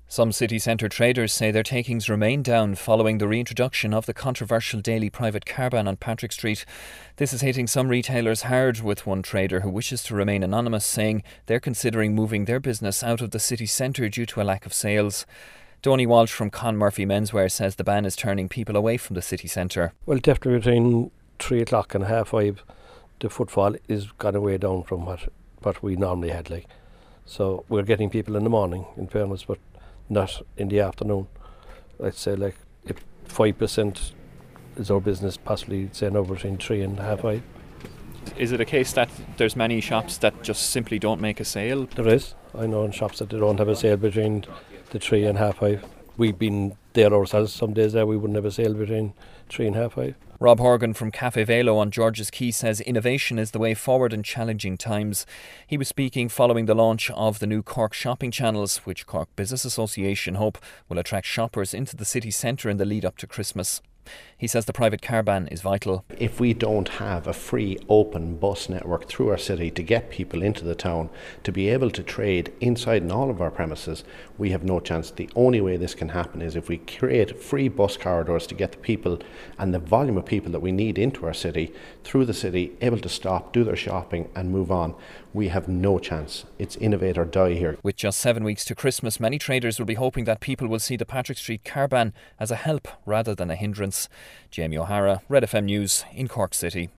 Some city centre traders say their takings remain down following the reintroduction of the controversial daily private car ban on Patrick Street. This is hitting some retailers hard, with one trader who wishes to remain anonymous saying they're considering moving their business out of the city centre due to a lack of sales. Donny Walsh from Con Murphy Menswear says the ban is turning people away from the city centre. Well, definitely between 3 o'clock and 5:30, the footfall is gone way down from what we normally had. So we're getting people in the morning, in fairness, but not in the afternoon. I'd say if 5% is our business, possibly say now between 3 and 5:30. Is it a case that there's many shops that just simply don't make a sale? There is. I know in shops that they don't have a sale between the 3 and 5:30. We've been there ourselves. Some days there we wouldn't have a sale between 3 and 5:30. Rob Horgan from Cafe Velo on George's Quay says innovation is the way forward in challenging times. He was speaking following the launch of the new Cork shopping channels, which Cork Business Association hope will attract shoppers into the city centre in the lead up to Christmas. He says the private car ban is vital. If we don't have a free, open bus network through our city to get people into the town, to be able to trade inside and all of our premises, we have no chance. The only way this can happen is if we create free bus corridors to get the people and the volume of people that we need into our city, through the city, able to stop, do their shopping and move on. We have no chance. It's innovate or die here. With just 7 weeks to Christmas, many traders will be hoping that people will see the Patrick Street car ban as a help rather than a hindrance. Jamie O'Hara, Red FM News in Cork City.